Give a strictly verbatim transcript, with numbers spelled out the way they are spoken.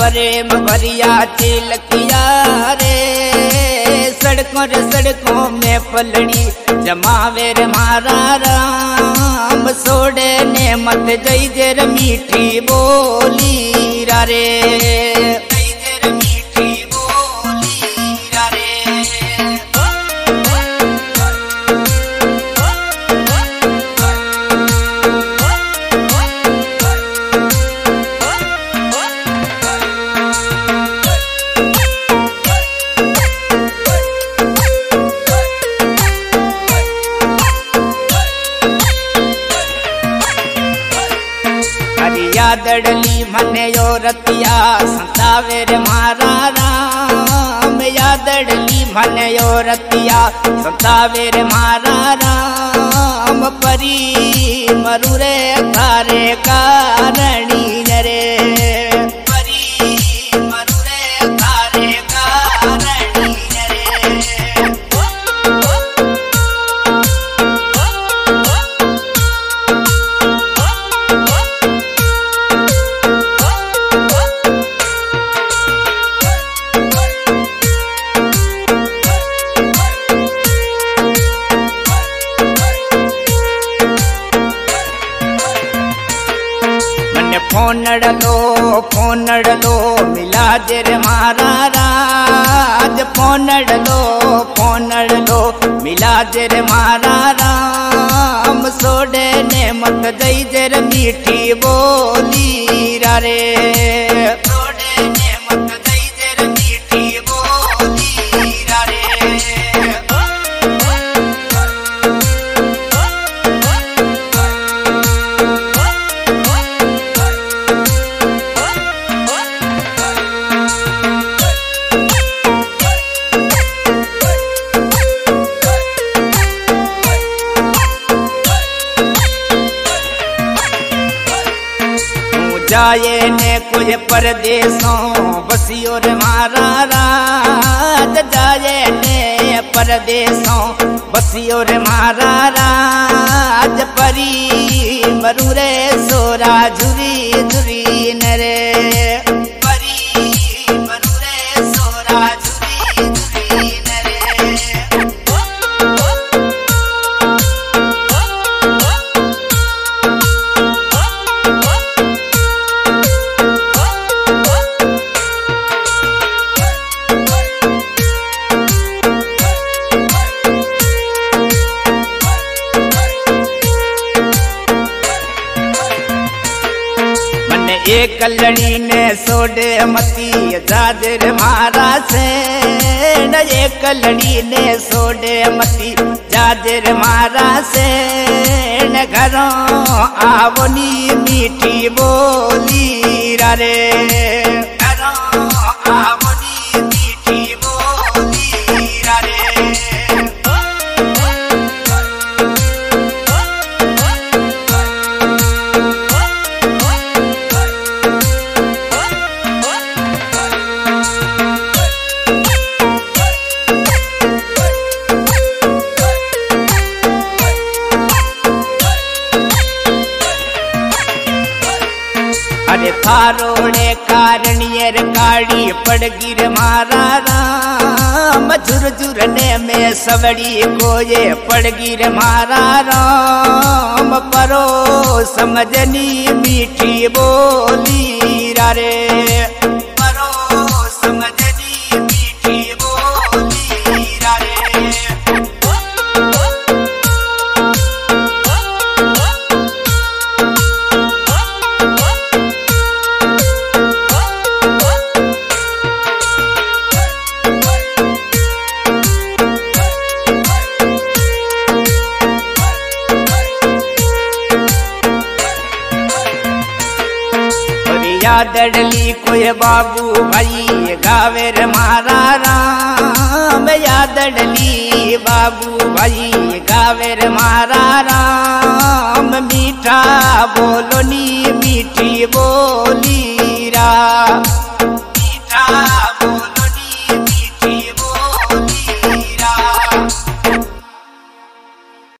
प्रेम भरिया तिलकिया रे, सड़कों रे सड़कों में पलड़ी जमावे रे मारा राम, सोड़े ने मत जई जर मीठी बोली रा रे, जई जर मीठी बोली रा रे। यादड़ली मने यो रतिया सतावे रे मारा राम, यादड़ली मने यो रतिया सतावे रे मारा राम, परी मरु रे थारे कारणी रे, परी मरु रे थारे कारणी रे। फोनड़लो फोनड़लो मिला जर मारा राज, फोनड़लो फोनड़लो मिला जर मारा राम, सोडे ने मत दई जर मीठी बोली रा रे, सोडे ने मत दई जर मीठी बोली रा रे। जाए ने कोई परदेसों बसियो रे मारा राज, जाए ने परदेसों बसियो रे मारा राज, परी मरु रे सोरा झुरी झुरी नरे, परी मरु रे सोरा झुरी झुरी नरे। एक लड़ी ने सोडे मती जाजर मारा से, एक लड़ी ने सोडे मती जाजर मारा से, घरों आवनी मीठी बोली रा रे, घरों आवनी मीठी बोली रा रे। अरे थारोड़े कारणियर काड़ी पड़ गिर मारा राम, झुर झुरने में सवड़ी को ये पड़ गिर मारा राम, परो समझनी मीठी बोली रा रे, परो समझनी मीठी बोली रा रे। यादड़ली कोई बाबू भाई गावे रे मारा राम, यादड़ली बाबू भाई गावे रे मारा राम, मीठा बोलो नी मीठी बोली रा, मीठा